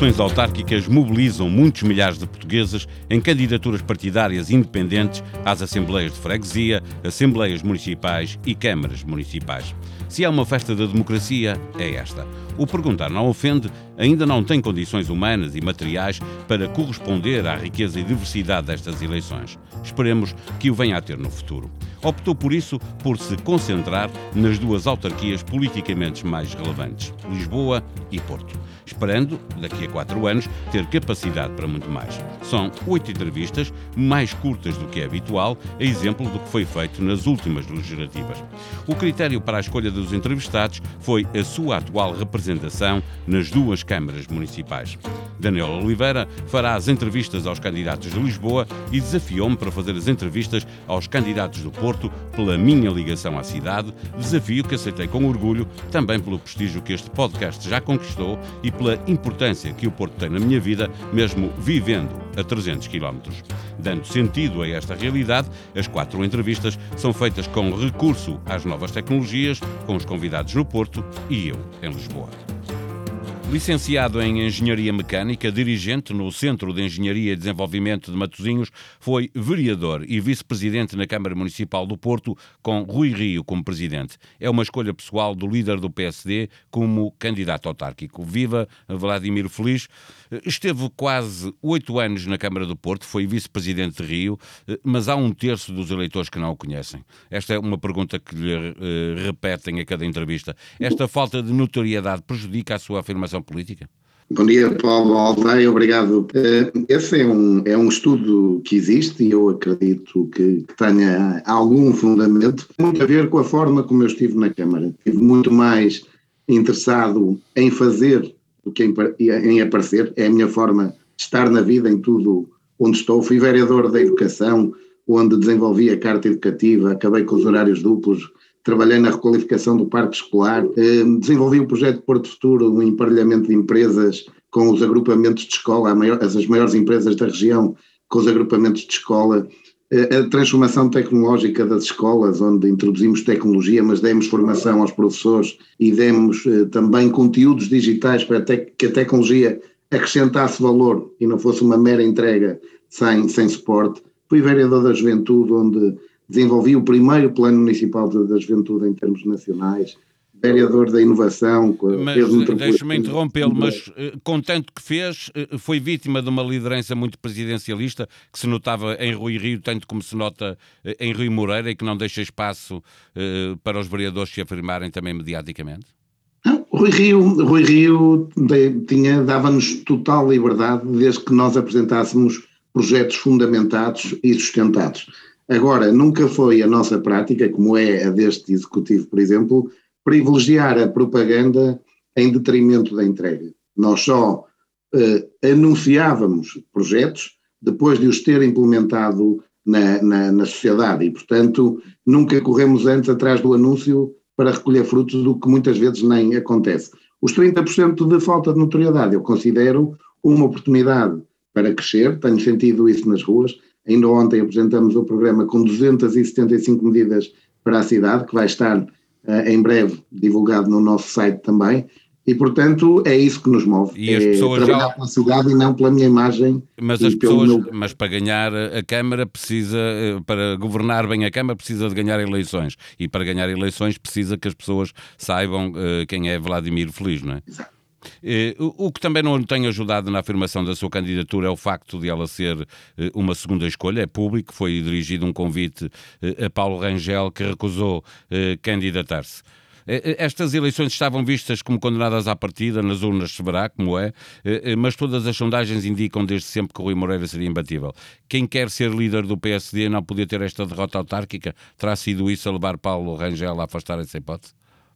eleições autárquicas mobilizam muitos milhares de portugueses em candidaturas partidárias independentes às Assembleias de Freguesia, Assembleias Municipais e Câmaras Municipais. Se há uma festa da democracia, é esta. O Perguntar Não Ofende ainda não tem condições humanas e materiais para corresponder à riqueza e diversidade destas eleições. Esperemos que o venha a ter no futuro. Optou por isso por se concentrar nas duas autarquias politicamente mais relevantes, Lisboa e Porto, esperando, daqui a 4 anos, ter capacidade para muito mais. São 8 entrevistas, mais curtas do que é habitual, a exemplo do que foi feito nas últimas legislativas. O critério para a escolha dos entrevistados foi a sua atual representação nas duas câmaras municipais. Daniel Oliveira fará as entrevistas aos candidatos de Lisboa e desafiou-me para fazer as entrevistas aos candidatos do Porto pela minha ligação à cidade, desafio que aceitei com orgulho, também pelo prestígio que este podcast já conquistou e pela importância que o Porto tem na minha vida, mesmo vivendo a 300 km. Dando sentido a esta realidade, as 4 entrevistas são feitas com recurso às novas tecnologias, com os convidados no Porto e eu em Lisboa. Licenciado em Engenharia Mecânica, dirigente no Centro de Engenharia e Desenvolvimento de Matosinhos, foi vereador e vice-presidente na Câmara Municipal do Porto, com Rui Rio como presidente. É uma escolha pessoal do líder do PSD como candidato autárquico. Viva Vladimir Feliz! Esteve quase 8 anos na Câmara do Porto, foi vice-presidente de Rio, mas há 1/3 dos eleitores que não o conhecem. Esta é uma pergunta que lhe repetem a cada entrevista. Esta falta de notoriedade prejudica a sua afirmação política? Bom dia, Paulo Aldeia, obrigado. Esse é um estudo que existe e eu acredito que tenha algum fundamento, muito a ver com a forma como eu estive na Câmara. Estive muito mais interessado em fazer do que em aparecer. É a minha forma de estar na vida em tudo onde estou. Fui vereador da Educação, onde desenvolvi a Carta Educativa, acabei com os horários duplos, trabalhei na requalificação do parque escolar, desenvolvi o projeto Porto Futuro, um emparelhamento de empresas com os agrupamentos de escola, as maiores empresas da região com os agrupamentos de escola, a transformação tecnológica das escolas, onde introduzimos tecnologia, mas demos formação aos professores e demos também conteúdos digitais para que a tecnologia acrescentasse valor e não fosse uma mera entrega sem suporte. Fui vereador da Juventude, onde desenvolvi o primeiro plano municipal da juventude em termos nacionais, vereador da inovação. Mas deixe-me interrompê-lo, mas com tanto que fez, foi vítima de uma liderança muito presidencialista que se notava em Rui Rio, tanto como se nota em Rui Moreira, e que não deixa espaço para os vereadores se afirmarem também mediaticamente? Rui Rio dava-nos total liberdade desde que nós apresentássemos projetos fundamentados e sustentados. Agora, nunca foi a nossa prática, como é a deste Executivo, por exemplo, privilegiar a propaganda em detrimento da entrega. Nós só anunciávamos projetos depois de os ter implementado na sociedade e, portanto, nunca corremos antes atrás do anúncio para recolher frutos, do que muitas vezes nem acontece. Os 30% de falta de notoriedade eu considero uma oportunidade para crescer, tenho sentido isso nas ruas. Ainda ontem apresentamos o programa com 275 medidas para a cidade, que vai estar em breve divulgado no nosso site também, e portanto é isso que nos move, e as pessoas trabalhar pela cidade e não pela minha imagem. Mas para ganhar a Câmara precisa, para governar bem a Câmara precisa de ganhar eleições, e para ganhar eleições precisa que as pessoas saibam quem é Vladimir Feliz, não é? Exato. O que também não tem ajudado na afirmação da sua candidatura é o facto de ela ser uma segunda escolha, é público, foi dirigido um convite a Paulo Rangel, que recusou candidatar-se. Estas eleições estavam vistas como condenadas à partida, nas urnas se verá como é, mas todas as sondagens indicam desde sempre que o Rui Moreira seria imbatível. Quem quer ser líder do PSD não podia ter esta derrota autárquica? Terá sido isso a levar Paulo Rangel a afastar essa hipótese?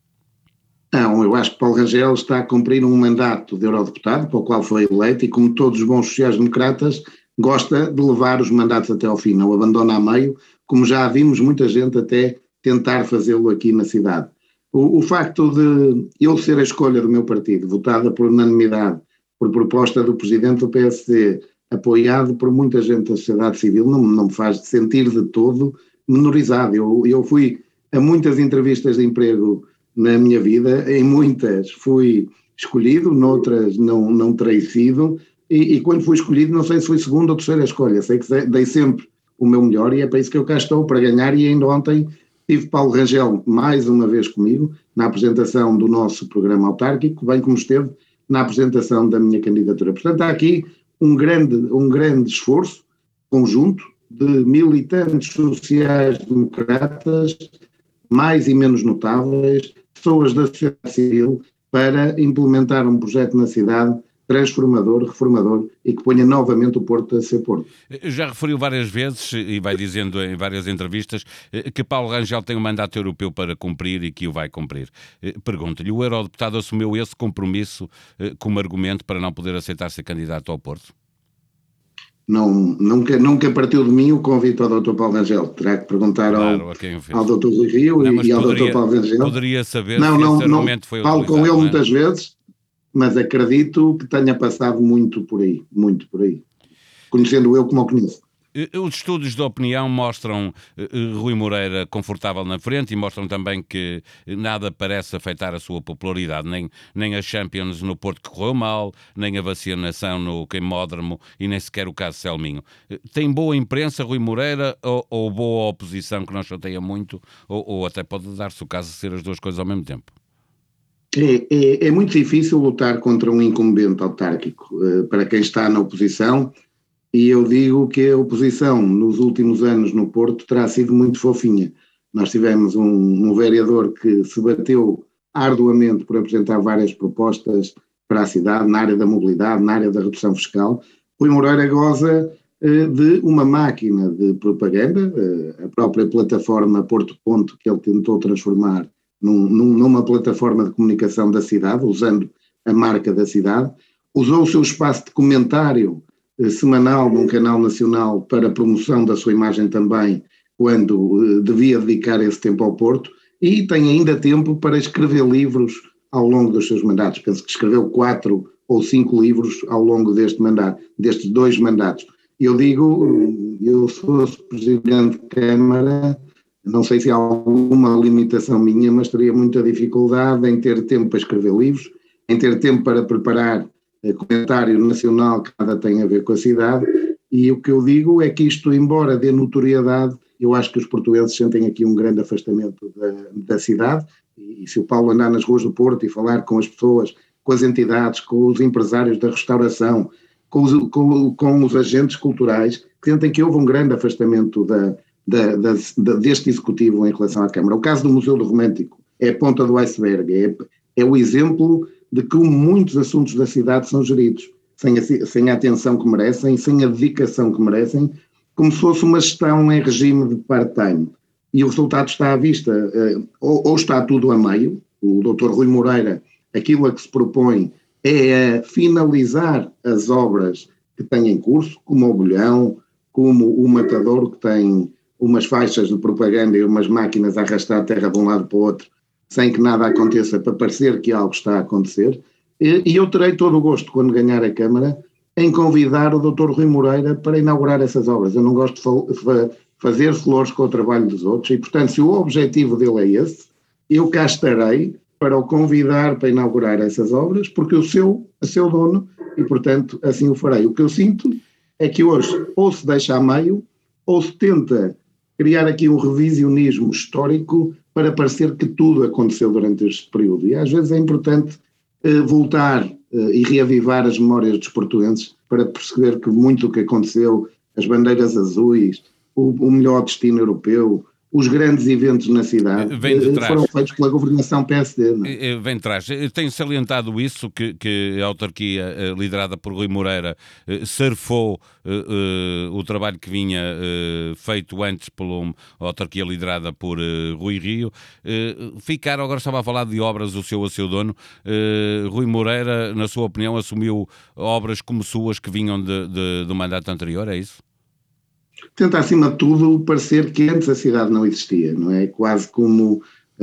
Não, eu acho que Paulo Rangel está a cumprir um mandato de eurodeputado, para o qual foi eleito, e como todos os bons sociais-democratas, gosta de levar os mandatos até ao fim, não abandona a meio, como já vimos muita gente até tentar fazê-lo aqui na cidade. O facto de eu ser a escolha do meu partido, votada por unanimidade, por proposta do presidente do PSD, apoiado por muita gente da sociedade civil, não me faz sentir de todo menorizado. Eu fui a muitas entrevistas de emprego na minha vida, em muitas fui escolhido, noutras não terei sido, e quando fui escolhido não sei se fui segunda ou terceira escolha, sei que dei sempre o meu melhor e é para isso que eu cá estou, para ganhar. E ainda ontem tive Paulo Rangel mais uma vez comigo na apresentação do nosso programa autárquico, bem como esteve na apresentação da minha candidatura. Portanto, há aqui um grande esforço conjunto de militantes sociais-democratas, mais e menos notáveis, pessoas da sociedade civil, para implementar um projeto na cidade transformador, reformador e que ponha novamente o Porto a ser Porto. Já referiu várias vezes, e vai dizendo em várias entrevistas, que Paulo Rangel tem um mandato europeu para cumprir e que o vai cumprir. Pergunto-lhe, o eurodeputado assumiu esse compromisso como argumento para não poder aceitar ser candidato ao Porto? Nunca partiu de mim o convite ao Dr. Paulo Rangel. Terá que perguntar ao Dr. Rui Rio e ao Dr. Paulo Rangel. Poderia saber se esse argumento foi utilizado. Falo com ele muitas vezes, mas acredito que tenha passado muito por aí, conhecendo eu como o conheço. Os estudos de opinião mostram Rui Moreira confortável na frente e mostram também que nada parece afetar a sua popularidade, nem a Champions no Porto que correu mal, nem a vacinação no Queimódromo e nem sequer o caso Selminho. Tem boa imprensa Rui Moreira ou boa oposição que não chateia muito, ou até pode dar-se o caso de ser as duas coisas ao mesmo tempo? É muito difícil lutar contra um incumbente autárquico para quem está na oposição. E eu digo que a oposição nos últimos anos no Porto terá sido muito fofinha. Nós tivemos um vereador que se bateu arduamente por apresentar várias propostas para a cidade, na área da mobilidade, na área da redução fiscal. Rui Moreira goza de uma máquina de propaganda, a própria plataforma Porto Ponto, que ele tentou transformar numa plataforma de comunicação da cidade, usando a marca da cidade. Usou o seu espaço de comentário semanal num canal nacional para promoção da sua imagem também, quando devia dedicar esse tempo ao Porto, e tem ainda tempo para escrever livros ao longo dos seus mandatos. Penso que escreveu 4 ou 5 livros ao longo destes 2 mandatos. Eu sou presidente de Câmara, não sei se há alguma limitação minha, mas teria muita dificuldade em ter tempo para escrever livros, em ter tempo para preparar comentário nacional que nada tem a ver com a cidade. E o que eu digo é que isto, embora dê notoriedade, eu acho que os portugueses sentem aqui um grande afastamento da cidade, e se o Paulo andar nas ruas do Porto e falar com as pessoas, com as entidades, com os empresários da restauração, com os agentes culturais, sentem que houve um grande afastamento deste executivo em relação à Câmara. O caso do Museu do Romântico é a ponta do iceberg, é o exemplo de como muitos assuntos da cidade são geridos sem a atenção que merecem, sem a dedicação que merecem, como se fosse uma gestão em regime de part-time. E o resultado está à vista, ou está tudo a meio. O Dr. Rui Moreira, aquilo a que se propõe é finalizar as obras que têm em curso, como o Bolhão, como o Matadouro, que tem umas faixas de propaganda e umas máquinas a arrastar a terra de um lado para o outro, sem que nada aconteça, para parecer que algo está a acontecer. E eu terei todo o gosto, quando ganhar a Câmara, em convidar o Dr. Rui Moreira para inaugurar essas obras. Eu não gosto de fazer flores com o trabalho dos outros e, portanto, se o objetivo dele é esse, eu cá estarei para o convidar para inaugurar essas obras, porque é seu dono e, portanto, assim o farei. O que eu sinto é que hoje ou se deixa a meio ou se tenta criar aqui um revisionismo histórico para parecer que tudo aconteceu durante este período. E às vezes é importante voltar e reavivar as memórias dos portugueses para perceber que muito o que aconteceu, as bandeiras azuis, o melhor destino europeu, os grandes eventos na cidade foram feitos pela governação PSD. Não é? Vem de trás. Tenho salientado isso, que a autarquia liderada por Rui Moreira surfou o trabalho que vinha feito antes pela autarquia liderada por Rui Rio. Agora estava a falar de obras do seu dono. Rui Moreira, na sua opinião, assumiu obras como suas que vinham do mandato anterior, é isso? Tenta, acima de tudo, parecer que antes a cidade não existia, não é? Quase como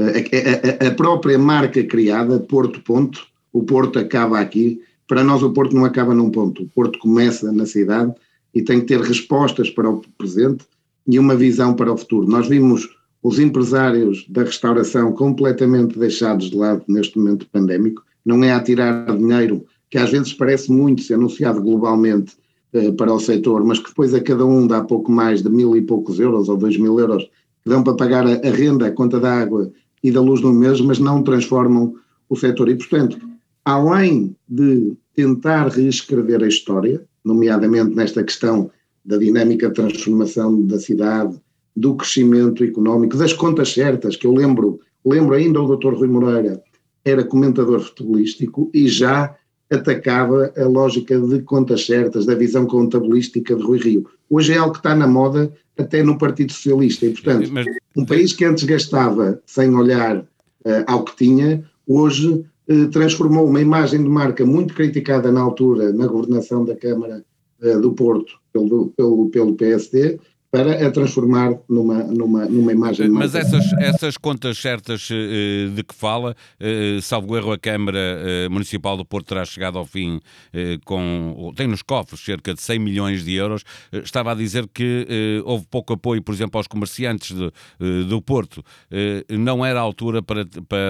a própria marca criada, Porto Ponto, o Porto acaba aqui. Para nós o Porto não acaba num ponto, o Porto começa na cidade e tem que ter respostas para o presente e uma visão para o futuro. Nós vimos os empresários da restauração completamente deixados de lado neste momento pandémico, não é a tirar dinheiro, que às vezes parece muito ser anunciado globalmente para o setor, mas que depois a cada um dá pouco mais de 1.000 e poucos euros ou 2.000 euros, que dão para pagar a renda, a conta da água e da luz no mês, mas não transformam o setor. E, portanto, além de tentar reescrever a história, nomeadamente nesta questão da dinâmica de transformação da cidade, do crescimento económico, das contas certas, que eu lembro ainda o Dr. Rui Moreira era comentador futebolístico e já atacava a lógica de contas certas, da visão contabilística de Rui Rio. Hoje é algo que está na moda até no Partido Socialista e, portanto, um país que antes gastava sem olhar ao que tinha, hoje transformou uma imagem de marca muito criticada na altura na governação da Câmara do Porto pelo PSD, para a transformar numa imagem de marca. Mas essas contas certas de que fala, salvo erro, a Câmara Municipal do Porto terá chegado ao fim tem nos cofres cerca de 100 milhões de euros. Estava a dizer que houve pouco apoio, por exemplo, aos comerciantes do Porto. Não era a altura para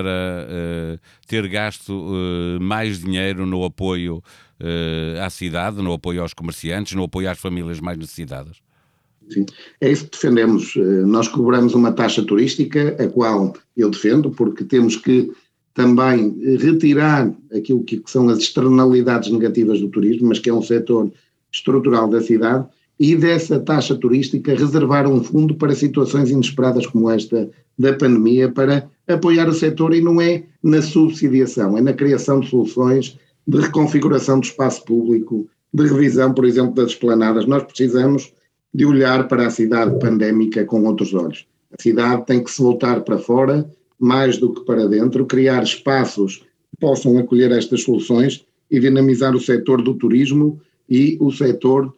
ter gasto mais dinheiro no apoio à cidade, no apoio aos comerciantes, no apoio às famílias mais necessitadas? Sim, é isso que defendemos. Nós cobramos uma taxa turística, a qual eu defendo, porque temos que também retirar aquilo que são as externalidades negativas do turismo, mas que é um setor estrutural da cidade, e dessa taxa turística reservar um fundo para situações inesperadas como esta da pandemia, para apoiar o setor, e não é na subsidiação, é na criação de soluções de reconfiguração do espaço público, de revisão, por exemplo, das esplanadas. Nós precisamos de olhar para a cidade pandémica com outros olhos. A cidade tem que se voltar para fora, mais do que para dentro, criar espaços que possam acolher estas soluções e dinamizar o setor do turismo e o setor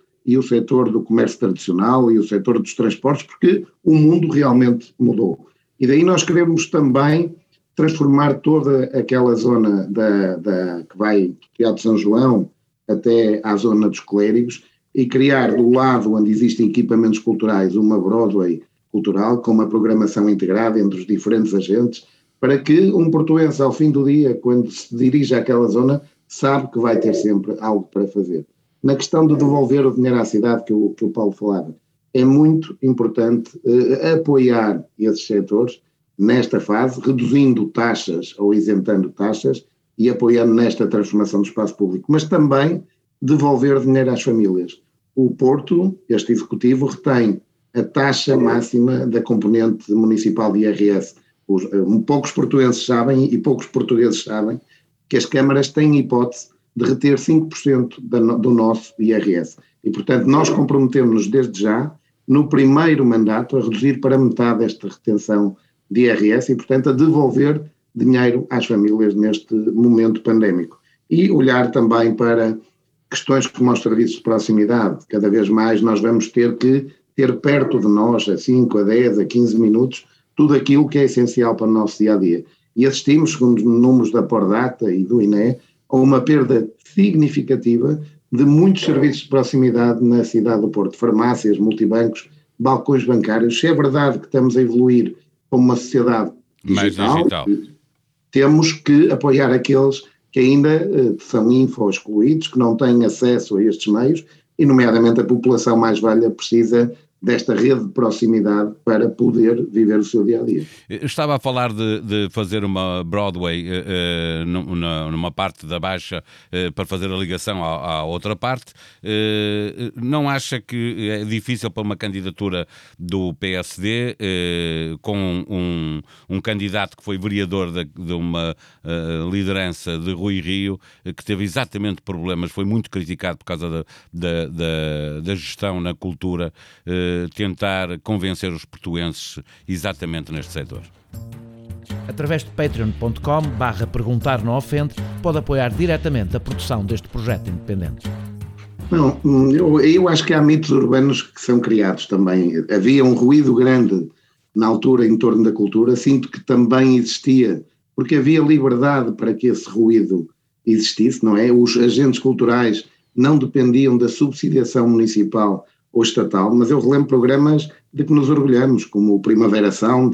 do comércio tradicional e o setor dos transportes, porque o mundo realmente mudou. E daí nós queremos também transformar toda aquela zona que vai do Teatro São João até à zona dos Clérigos, e criar do lado onde existem equipamentos culturais uma Broadway cultural com uma programação integrada entre os diferentes agentes, para que um portuense ao fim do dia, quando se dirige àquela zona, sabe que vai ter sempre algo para fazer. Na questão de devolver o dinheiro à cidade que o Paulo falava, é muito importante apoiar esses setores nesta fase, reduzindo taxas ou isentando taxas e apoiando nesta transformação do espaço público, mas também devolver dinheiro às famílias. O Porto, este executivo, retém a taxa máxima da componente municipal de IRS. Poucos portuenses sabem e poucos portugueses sabem que as câmaras têm hipótese de reter 5% do nosso IRS. E, portanto, nós comprometemos-nos desde já, no primeiro mandato, a reduzir para metade esta retenção de IRS e, portanto, a devolver dinheiro às famílias neste momento pandémico. E olhar também para questões como os serviços de proximidade. Cada vez mais nós vamos ter que ter perto de nós, a 5, a 10, a 15 minutos, tudo aquilo que é essencial para o nosso dia-a-dia. E assistimos, segundo os números da Pordata e do INE, a uma perda significativa de muitos serviços de proximidade na cidade do Porto. Farmácias, multibancos, balcões bancários. Se é verdade que estamos a evoluir como uma sociedade digital, temos que apoiar aqueles que ainda são excluídos, que não têm acesso a estes meios, e nomeadamente a população mais velha precisa desta rede de proximidade para poder viver o seu dia-a-dia. Estava a falar de fazer uma Broadway numa parte da Baixa para fazer a ligação à outra parte. Não acha que é difícil para uma candidatura do PSD, com um candidato que foi vereador de uma liderança de Rui Rio, que teve exatamente problemas, foi muito criticado por causa da gestão na cultura, tentar convencer os portuenses exatamente neste setor? Através de patreon.com/perguntar não ofende, pode apoiar diretamente a produção deste projeto independente. Não, eu acho que há mitos urbanos que são criados também. Havia um ruído grande na altura em torno da cultura, sinto que também existia, porque havia liberdade para que esse ruído existisse, não é? Os agentes culturais não dependiam da subsidiação municipal ou estatal, mas eu relembro programas de que nos orgulhamos, como o Primavera Sound,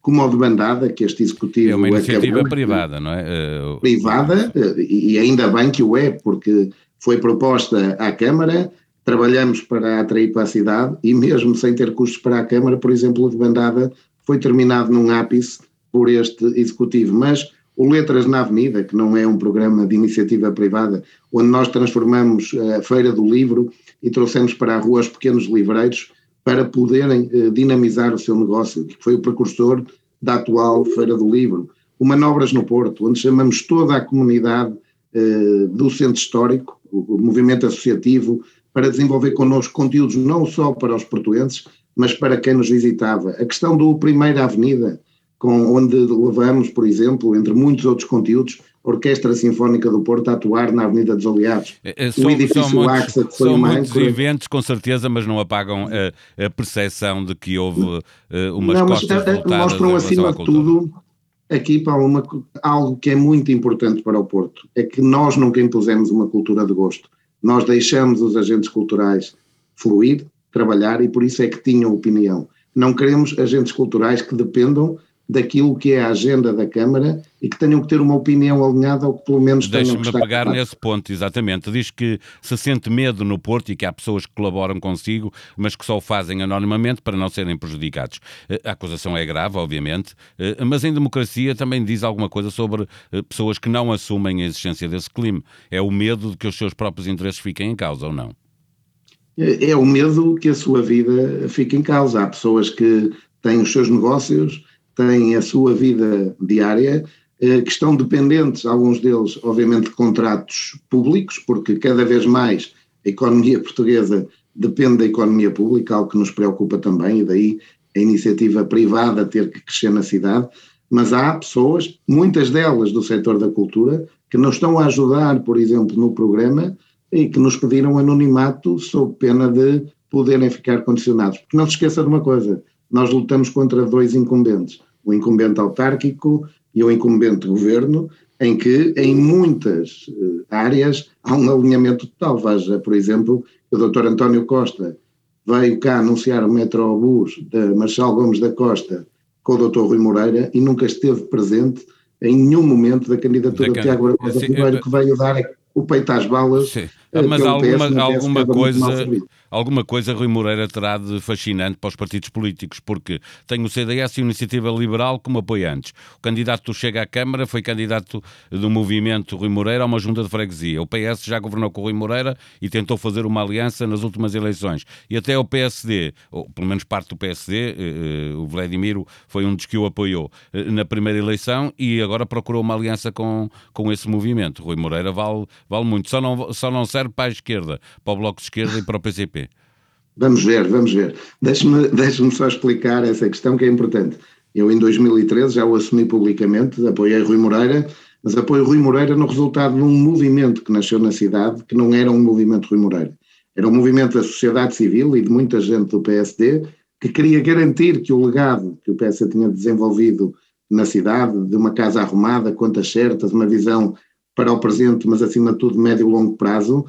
como o de bandada, que este executivo... É uma iniciativa privada, não é? Privada, e ainda bem que o é, porque foi proposta à Câmara, trabalhamos para atrair para a cidade, e mesmo sem ter custos para a Câmara, por exemplo, o de bandada foi terminado num ápice por este executivo, mas o Letras na Avenida, que não é um programa de iniciativa privada, onde nós transformamos a Feira do Livro e trouxemos para a rua os pequenos livreiros para poderem dinamizar o seu negócio, que foi o precursor da atual Feira do Livro. O Manobras no Porto, onde chamamos toda a comunidade do centro histórico, o movimento associativo, para desenvolver connosco conteúdos não só para os portuenses, mas para quem nos visitava. A questão do Primeira Avenida, onde levamos, por exemplo, entre muitos outros conteúdos, a Orquestra Sinfónica do Porto a atuar na Avenida dos Aliados. O edifício AXA, que foi uma âncora. São muitos eventos, com certeza, mas não apagam a percepção de que houve umas costas voltadas. Mostram, acima de tudo, aqui, Paulo, algo que é muito importante para o Porto, é que nós nunca impusemos uma cultura de gosto. Nós deixamos os agentes culturais fluir, trabalhar, e por isso é que tinham opinião. Não queremos agentes culturais que dependam daquilo que é a agenda da Câmara e que tenham que ter uma opinião alinhada ou que pelo menos tenham que estar... Deixa-me pegar nesse ponto, exatamente. Diz que se sente medo no Porto e que há pessoas que colaboram consigo, mas que só o fazem anonimamente para não serem prejudicados. A acusação é grave, obviamente, mas em democracia também diz alguma coisa sobre pessoas que não assumem a existência desse crime. É o medo de que os seus próprios interesses fiquem em causa, ou não? É o medo que a sua vida fique em causa. Há pessoas que têm os seus negócios, têm a sua vida diária, que estão dependentes, alguns deles, obviamente, de contratos públicos, porque cada vez mais a economia portuguesa depende da economia pública, algo que nos preocupa também, e daí a iniciativa privada ter que crescer na cidade, mas há pessoas, muitas delas do setor da cultura, que nos estão a ajudar, por exemplo, no programa, e que nos pediram anonimato sob pena de poderem ficar condicionados. Porque não se esqueça de uma coisa, nós lutamos contra dois incumbentes, o incumbente autárquico e o incumbente governo, em que em muitas áreas há um alinhamento total. Veja, por exemplo, o Dr. António Costa veio cá anunciar o metrobus da Marchal Gomes da Costa com o Dr. Rui Moreira e nunca esteve presente em nenhum momento da candidatura de Tiago Barbosa Ribeiro, que veio dar o peito às balas. Sim. Mas alguma coisa Rui Moreira terá de fascinante para os partidos políticos, porque tem o CDS e a Iniciativa Liberal como apoiantes. O candidato do Chega à Câmara foi candidato do movimento Rui Moreira a uma junta de freguesia. O PS já governou com o Rui Moreira e tentou fazer uma aliança nas últimas eleições. E até o PSD, ou pelo menos parte do PSD, o Vladimiro foi um dos que o apoiou na primeira eleição e agora procurou uma aliança com esse movimento. Rui Moreira vale muito. Só não serve para a esquerda, para o Bloco de Esquerda e para o PCP. Vamos ver. Deixe-me só explicar essa questão que é importante. Eu em 2013 já o assumi publicamente, apoiei Rui Moreira, mas apoio Rui Moreira no resultado de um movimento que nasceu na cidade, que não era um movimento Rui Moreira. Era um movimento da sociedade civil e de muita gente do PSD que queria garantir que o legado que o PSD tinha desenvolvido na cidade, de uma casa arrumada, contas certas, uma visão para o presente, mas acima de tudo médio e longo prazo,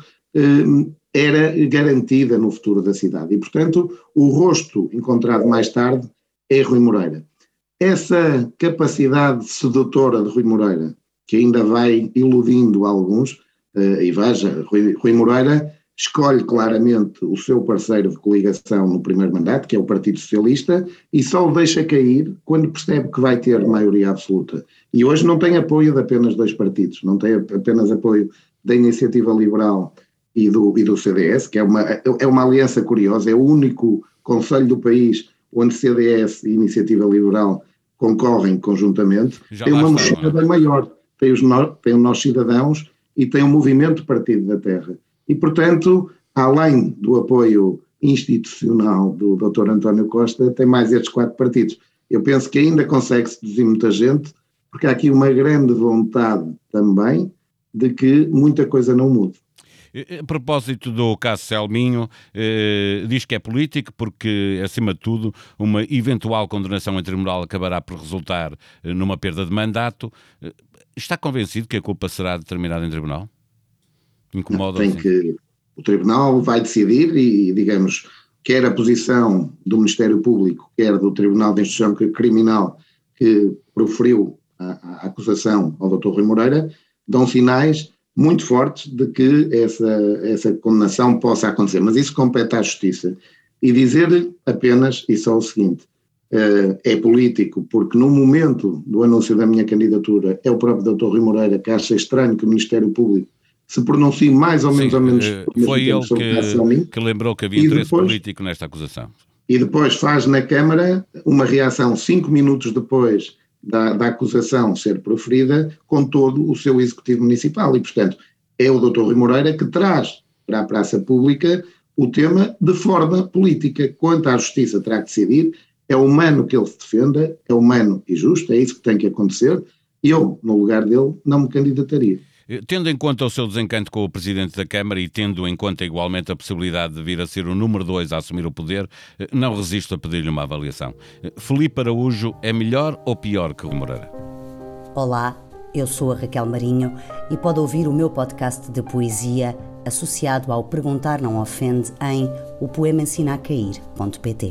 era garantida no futuro da cidade. E, portanto, o rosto encontrado mais tarde é Rui Moreira. Essa capacidade sedutora de Rui Moreira, que ainda vai iludindo alguns, e veja, Rui Moreira escolhe claramente o seu parceiro de coligação no primeiro mandato, que é o Partido Socialista, e só o deixa cair quando percebe que vai ter maioria absoluta. E hoje não tem apoio de apenas dois partidos, não tem apenas apoio da Iniciativa Liberal e do CDS, que é uma aliança curiosa, é o único concelho do país onde CDS e Iniciativa Liberal concorrem conjuntamente. Tem uma mexida bem maior, tem os nossos cidadãos e tem o movimento Partido da Terra. E, portanto, além do apoio institucional do Dr. António Costa, tem mais estes 4 partidos. Eu penso que ainda consegue seduzir muita gente, porque há aqui uma grande vontade também de que muita coisa não mude. A propósito do caso Selminho, diz que é político porque, acima de tudo, uma eventual condenação em tribunal acabará por resultar numa perda de mandato. Está convencido que a culpa será determinada em tribunal? Incomoda não, o tribunal vai decidir e, digamos, quer a posição do Ministério Público, quer do Tribunal de Instrução Criminal, que proferiu a acusação ao Dr. Rui Moreira dão sinais muito fortes de que essa condenação possa acontecer. Mas isso compete à Justiça. E dizer apenas e só o seguinte, é político, porque no momento do anúncio da minha candidatura é o próprio Dr. Rui Moreira que acha estranho que o Ministério Público se pronuncie mais ou menos Sim, ou menos foi ele sobre a ação que lembrou que havia interesse político nesta acusação. E depois faz na Câmara uma reação 5 minutos depois da acusação ser proferida, com todo o seu Executivo Municipal. E, portanto, é o Dr. Rui Moreira que traz para a praça pública o tema de forma política. Quanto à Justiça terá que decidir, é humano que ele se defenda, é humano e justo, é isso que tem que acontecer. Eu, no lugar dele, não me candidataria. Tendo em conta o seu desencanto com o Presidente da Câmara e tendo em conta igualmente a possibilidade de vir a ser o número 2 a assumir o poder, não resisto a pedir-lhe uma avaliação. Filipe Araújo é melhor ou pior que Rui Moreira? Olá, eu sou a Raquel Marinho e pode ouvir o meu podcast de poesia associado ao Perguntar Não Ofende em opoemaensinacair.pt.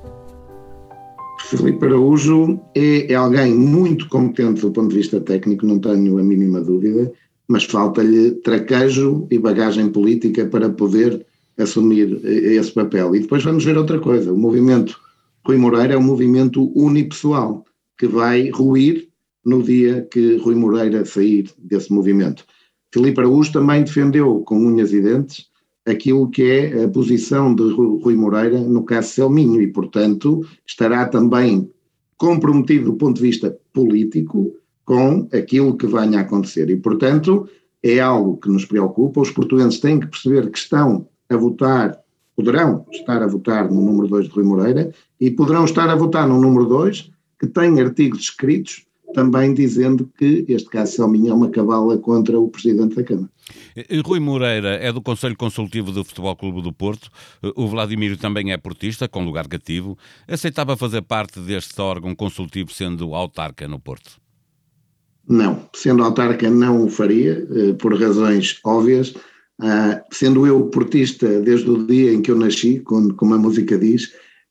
Filipe Araújo é alguém muito competente do ponto de vista técnico, não tenho a mínima dúvida, mas falta-lhe traquejo e bagagem política para poder assumir esse papel. E depois vamos ver outra coisa, o movimento Rui Moreira é um movimento unipessoal que vai ruir no dia que Rui Moreira sair desse movimento. Filipe Araújo também defendeu com unhas e dentes aquilo que é a posição de Rui Moreira no caso Selminho e, portanto, estará também comprometido do ponto de vista político com aquilo que venha a acontecer. E, portanto, é algo que nos preocupa. Os portugueses têm que perceber que estão a votar, poderão estar a votar no número 2 de Rui Moreira e poderão estar a votar no número 2 que tem artigos escritos também dizendo que este caso Selminho é uma cabala contra o Presidente da Câmara. Rui Moreira é do Conselho Consultivo do Futebol Clube do Porto. O Vladimiro também é portista, com lugar cativo. Aceitava fazer parte deste órgão consultivo sendo autarca no Porto? Não, sendo autarca não o faria, por razões óbvias. Sendo eu portista desde o dia em que eu nasci, como a música diz,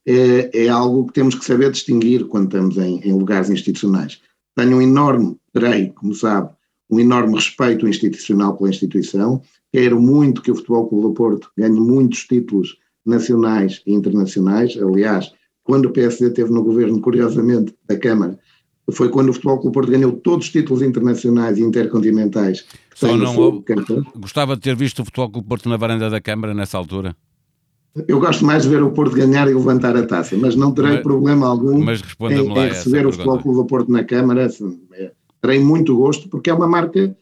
é algo que temos que saber distinguir quando estamos em lugares institucionais. Terei, como sabe, um enorme respeito institucional pela instituição. Quero muito que o Futebol Clube do Porto ganhe muitos títulos nacionais e internacionais. Aliás, quando o PSD esteve no governo, curiosamente, da Câmara, foi quando o Futebol Clube do Porto ganhou todos os títulos internacionais e intercontinentais. Só não gostava de ter visto o Futebol Clube do Porto na varanda da Câmara nessa altura? Eu gosto mais de ver o Porto ganhar e levantar a taça, mas não terei problema algum em receber o Futebol Clube do Porto na Câmara. Terei muito gosto, porque é uma marca,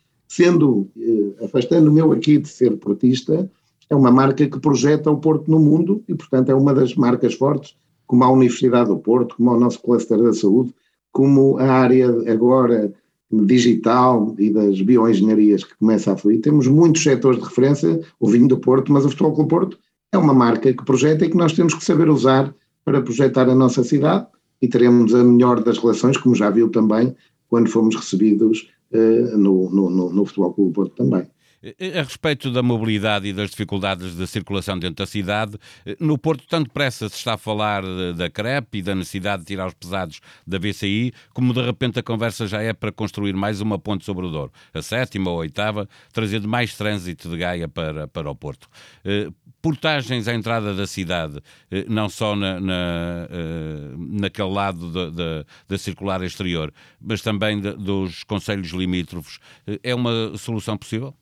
afastando-me eu aqui de ser portista, é uma marca que projeta o Porto no mundo e, portanto, é uma das marcas fortes, como a Universidade do Porto, como o nosso cluster da saúde, como a área agora digital e das bioengenharias que começa a fluir. Temos muitos setores de referência, o vinho do Porto, mas o Futebol Clube do Porto é uma marca que projeta e que nós temos que saber usar para projetar a nossa cidade e teremos a melhor das relações, como já viu também, quando fomos recebidos no Futebol Clube do Porto também. A respeito da mobilidade e das dificuldades de circulação dentro da cidade, no Porto tanto depressa se está a falar da CREP e da necessidade de tirar os pesados da VCI, como de repente a conversa já é para construir mais uma ponte sobre o Douro, a 7ª ou 8ª, trazendo mais trânsito de Gaia para o Porto. Portagens à entrada da cidade, não só naquele lado da circular exterior, mas também dos concelhos limítrofes, é uma solução possível?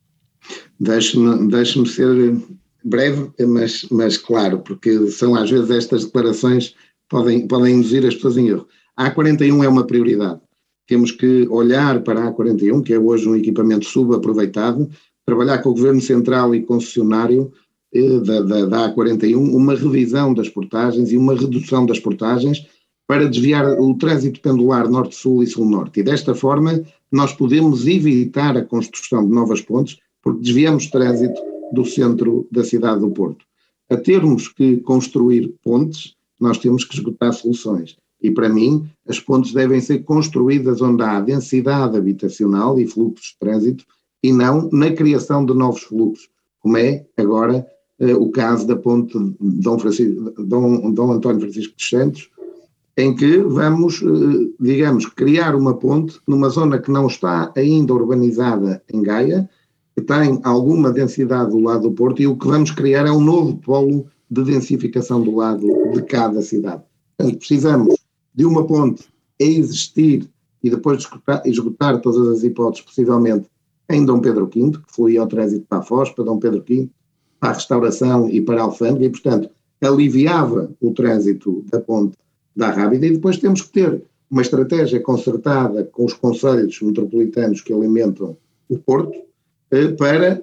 Deixe-me ser breve, mas claro, porque são às vezes estas declarações podem induzir as pessoas em erro. A A41 é uma prioridade. Temos que olhar para a A41, que é hoje um equipamento subaproveitado, trabalhar com o Governo Central e concessionário da A41, uma revisão das portagens e uma redução das portagens para desviar o trânsito pendular norte-sul e sul-norte. E desta forma nós podemos evitar a construção de novas pontes, porque desviamos trânsito do centro da cidade do Porto. A termos que construir pontes, nós temos que esgotar soluções. E para mim, as pontes devem ser construídas onde há densidade habitacional e fluxos de trânsito e não na criação de novos fluxos, como é agora o caso da ponte Dom António Francisco dos Santos, em que vamos, digamos, criar uma ponte numa zona que não está ainda urbanizada em Gaia, que tem alguma densidade do lado do Porto, e o que vamos criar é um novo polo de densificação do lado de cada cidade. Portanto, precisamos de uma ponte a existir e depois de esgotar todas as hipóteses, possivelmente, em Dom Pedro V, que fluía o trânsito para a Foz, para Dom Pedro V, para a Restauração e para a Alfândega, e, portanto, aliviava o trânsito da ponte da Rábida, e depois temos que ter uma estratégia concertada com os concelhos metropolitanos que alimentam o Porto, para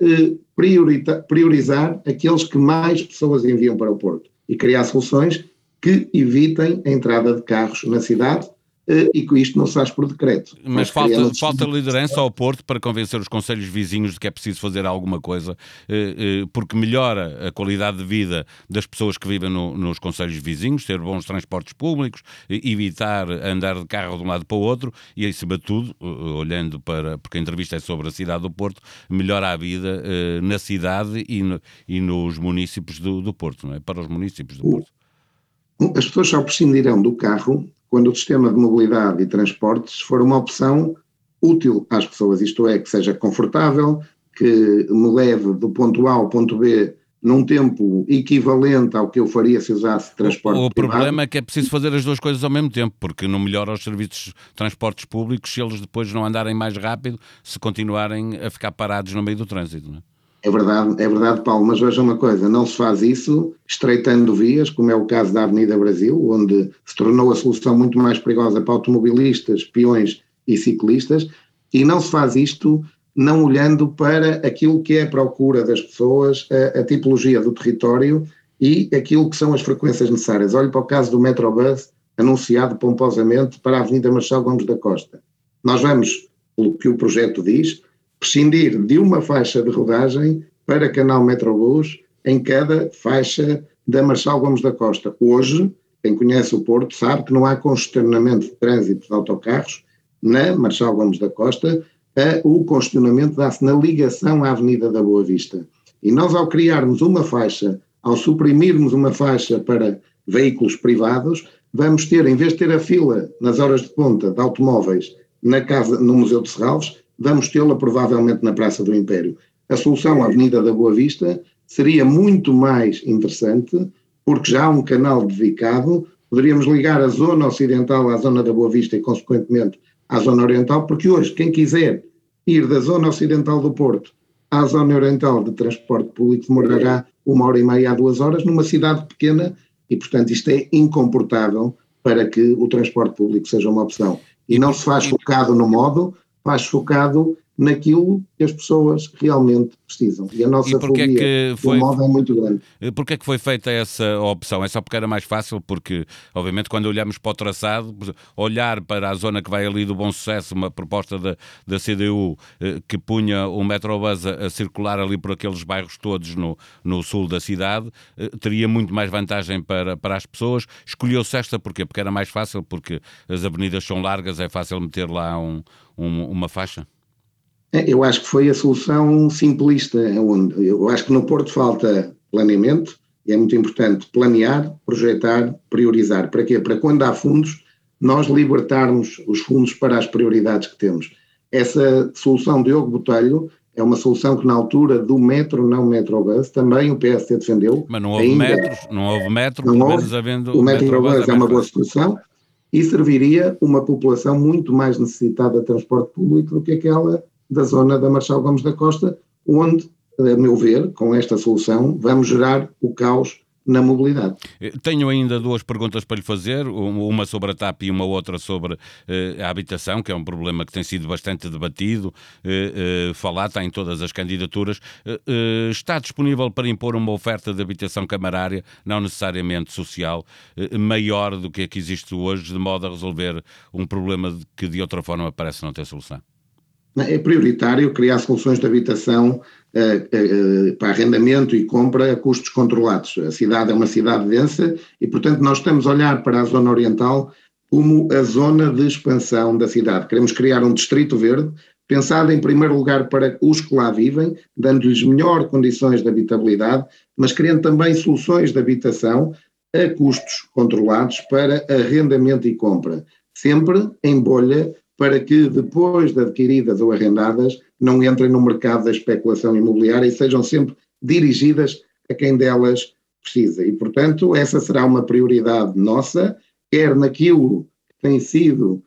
priorizar aqueles que mais pessoas enviam para o Porto e criar soluções que evitem a entrada de carros na cidade, e que isto não se faz por decreto. Mas falta liderança ao Porto para convencer os concelhos vizinhos de que é preciso fazer alguma coisa, porque melhora a qualidade de vida das pessoas que vivem nos concelhos vizinhos, ter bons transportes públicos, evitar andar de carro de um lado para o outro e, acima de tudo, olhando porque a entrevista é sobre a cidade do Porto, melhora a vida na cidade e nos municípios do Porto, não é? Para os municípios do Porto. As pessoas só prescindirão do carro quando o sistema de mobilidade e transportes for uma opção útil às pessoas, isto é, que seja confortável, que me leve do ponto A ao ponto B num tempo equivalente ao que eu faria se usasse transporte privado. O problema é que é preciso fazer as duas coisas ao mesmo tempo, porque não melhora os serviços de transportes públicos se eles depois não andarem mais rápido, se continuarem a ficar parados no meio do trânsito, não é? É verdade, Paulo, mas veja uma coisa, não se faz isso estreitando vias, como é o caso da Avenida Brasil, onde se tornou a solução muito mais perigosa para automobilistas, peões e ciclistas, e não se faz isto não olhando para aquilo que é a procura das pessoas, a tipologia do território e aquilo que são as frequências necessárias. Olhe para o caso do Metrobus, anunciado pomposamente para a Avenida Marechal Gomes da Costa. Nós vamos, pelo que o projeto diz, prescindir de uma faixa de rodagem para canal Metrobus em cada faixa da Marechal Gomes da Costa. Hoje, quem conhece o Porto sabe que não há congestionamento de trânsito de autocarros na Marechal Gomes da Costa, o congestionamento dá-se na ligação à Avenida da Boa Vista. E nós, ao criarmos uma faixa, ao suprimirmos uma faixa para veículos privados, vamos ter, em vez de ter a fila nas horas de ponta de automóveis no Museu de Serralves, vamos tê-la provavelmente na Praça do Império. A solução à Avenida da Boa Vista seria muito mais interessante, porque já há um canal dedicado, poderíamos ligar a zona ocidental à zona da Boa Vista e, consequentemente, à zona oriental, porque hoje, quem quiser ir da zona ocidental do Porto à zona oriental de transporte público demorará 1h30 a 2 horas numa cidade pequena e, portanto, isto é incomportável para que o transporte público seja uma opção. E não se faz focado no modo, faz focado naquilo que as pessoas realmente precisam. E a nossa fobia do modo é muito grande. Porquê é que foi feita essa opção? É só porque era mais fácil? Porque, obviamente, quando olhamos para o traçado, olhar para a zona que vai ali do Bom Sucesso, uma proposta da CDU que punha o Metrobus a circular ali por aqueles bairros todos no sul da cidade, teria muito mais vantagem para as pessoas. Escolheu-se esta porquê? Porque era mais fácil, porque as avenidas são largas, é fácil meter lá uma faixa? Eu acho que foi a solução simplista. Eu acho que no Porto falta planeamento, e é muito importante planear, projetar, priorizar. Para quê? Para quando há fundos, nós libertarmos os fundos para as prioridades que temos. Essa solução de Diogo Botelho é uma solução que na altura do metro, não Metrobus, também o PSD defendeu. Mas não houve metro, pelo menos havendo o Metrobus é uma boa solução e serviria uma população muito mais necessitada de transporte público do que aquela da zona da Marechal Gomes da Costa, onde, a meu ver, com esta solução, vamos gerar o caos na mobilidade. Tenho ainda duas perguntas para lhe fazer, uma sobre a TAP e uma outra sobre a habitação, que é um problema que tem sido bastante debatido, está em todas as candidaturas. Está disponível para impor uma oferta de habitação camarária, não necessariamente social, maior do que a que existe hoje, de modo a resolver um problema que de outra forma parece não ter solução? É prioritário criar soluções de habitação para arrendamento e compra a custos controlados. A cidade é uma cidade densa e, portanto, nós estamos a olhar para a zona oriental como a zona de expansão da cidade. Queremos criar um distrito verde, pensado em primeiro lugar para os que lá vivem, dando-lhes melhores condições de habitabilidade, mas criando também soluções de habitação a custos controlados para arrendamento e compra, sempre em bolha, para que depois de adquiridas ou arrendadas não entrem no mercado da especulação imobiliária e sejam sempre dirigidas a quem delas precisa. E, portanto, essa será uma prioridade nossa, quer naquilo que tem sido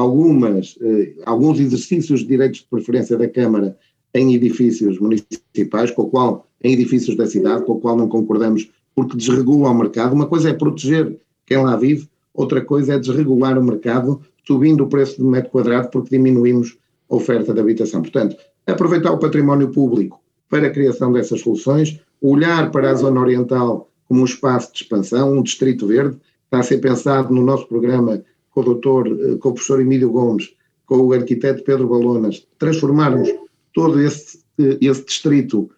alguns exercícios de direitos de preferência da Câmara em edifícios municipais, em edifícios da cidade, com o qual não concordamos porque desregula o mercado. Uma coisa é proteger quem lá vive, outra coisa é desregular o mercado, subindo o preço do metro quadrado porque diminuímos a oferta de habitação. Portanto, aproveitar o património público para a criação dessas soluções, olhar para a zona oriental como um espaço de expansão, um distrito verde, está a ser pensado no nosso programa com o professor Emílio Gomes, com o arquiteto Pedro Balonas, transformarmos todo esse distrito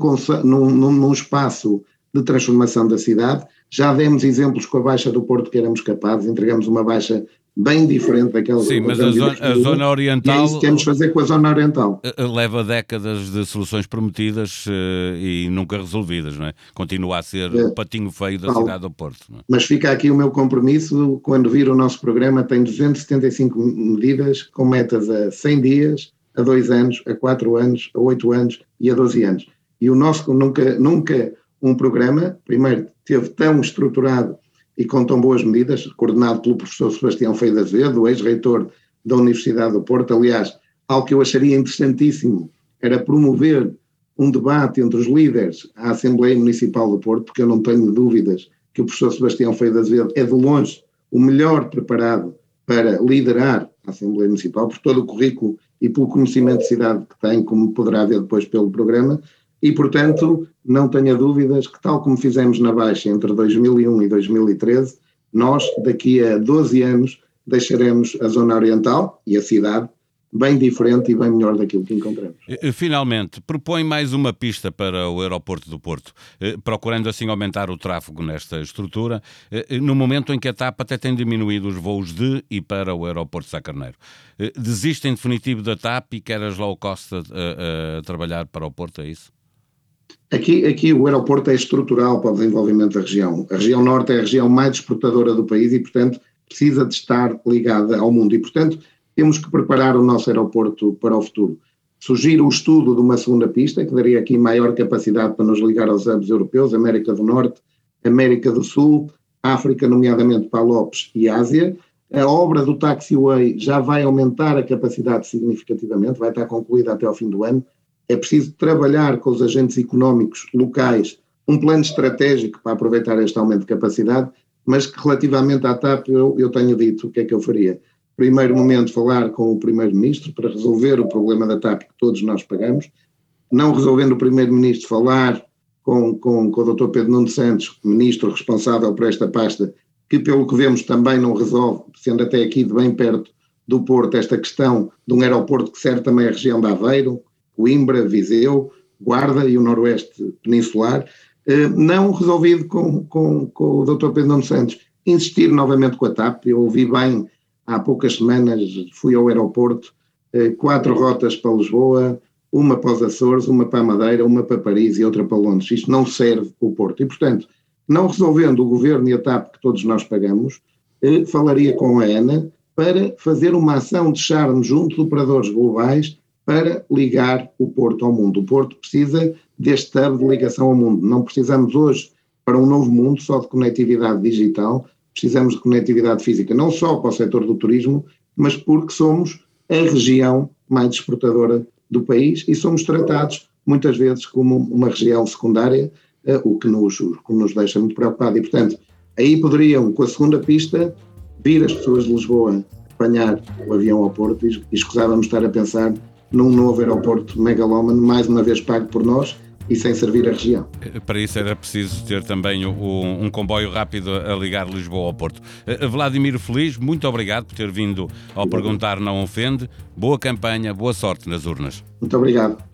num espaço de transformação da cidade. Já demos exemplos com a Baixa do Porto que éramos capazes, entregamos uma Baixa bem diferente daquela. Sim, mas a zona oriental... E é isso que temos de fazer com a zona oriental. Leva décadas de soluções prometidas e nunca resolvidas, não é? Continua a ser o patinho feio da cidade do Porto. Não é? Mas fica aqui o meu compromisso, quando vir o nosso programa, tem 275 medidas com metas a 100 dias, a 2 anos, a 4 anos, a 8 anos e a 12 anos. E o nosso nunca um programa, primeiro, teve tão estruturado e com tão boas medidas, coordenado pelo professor Sebastião Feio de Azevedo, ex-reitor da Universidade do Porto. Aliás, algo que eu acharia interessantíssimo era promover um debate entre os líderes à Assembleia Municipal do Porto, porque eu não tenho dúvidas que o professor Sebastião Feio de Azevedo é de longe o melhor preparado para liderar a Assembleia Municipal, por todo o currículo e pelo conhecimento de cidade que tem, como poderá ver depois pelo programa. E, portanto, não tenha dúvidas que, tal como fizemos na Baixa entre 2001 e 2013, nós, daqui a 12 anos, deixaremos a zona oriental e a cidade bem diferente e bem melhor daquilo que encontramos. Finalmente, propõe mais uma pista para o aeroporto do Porto, procurando assim aumentar o tráfego nesta estrutura, no momento em que a TAP até tem diminuído os voos de e para o aeroporto de Sá Carneiro. Desiste em definitivo da TAP e quer as low cost a trabalhar para o Porto, é isso? Aqui o aeroporto é estrutural para o desenvolvimento da região. A região norte é a região mais exportadora do país e, portanto, precisa de estar ligada ao mundo. E, portanto, temos que preparar o nosso aeroporto para o futuro. Sugiro o estudo de uma segunda pista, que daria aqui maior capacidade para nos ligar aos hubs europeus, América do Norte, América do Sul, África, nomeadamente para Lopes e Ásia. A obra do Taxiway já vai aumentar a capacidade significativamente, vai estar concluída até ao fim do ano. É preciso trabalhar com os agentes económicos locais um plano estratégico para aproveitar este aumento de capacidade, mas que relativamente à TAP eu tenho dito o que é que eu faria. Primeiro momento, falar com o Primeiro-Ministro para resolver o problema da TAP que todos nós pagamos. Não resolvendo o Primeiro-Ministro, falar com o Dr. Pedro Nuno Santos, Ministro responsável por esta pasta, que pelo que vemos também não resolve, sendo até aqui de bem perto do Porto, esta questão de um aeroporto que serve também a região de Aveiro, Coimbra, Viseu, Guarda e o Noroeste Peninsular, não resolvido com o Dr. Pedro Nuno Santos. Insistir novamente com a TAP. Eu ouvi bem, há poucas semanas fui ao aeroporto, 4 rotas para Lisboa, uma para os Açores, uma para a Madeira, uma para Paris e outra para Londres. Isto não serve o Porto. E, portanto, não resolvendo o Governo e a TAP que todos nós pagamos, falaria com a ANA para fazer uma ação de charme junto de operadores globais para ligar o Porto ao mundo. O Porto precisa deste hub de ligação ao mundo. Não precisamos hoje, para um novo mundo, só de conectividade digital, precisamos de conectividade física, não só para o setor do turismo, mas porque somos a região mais exportadora do país e somos tratados muitas vezes como uma região secundária, o que nos deixa muito preocupados. E, portanto, aí poderiam, com a segunda pista, vir as pessoas de Lisboa apanhar o avião ao Porto e escusávamos estar a pensar num novo aeroporto megalómano, mais uma vez pago por nós e sem servir a região. Para isso era preciso ter também um comboio rápido a ligar Lisboa ao Porto. Vladimir Feliz, muito obrigado por ter vindo ao Perguntar Não Ofende. Boa campanha, boa sorte nas urnas. Muito obrigado.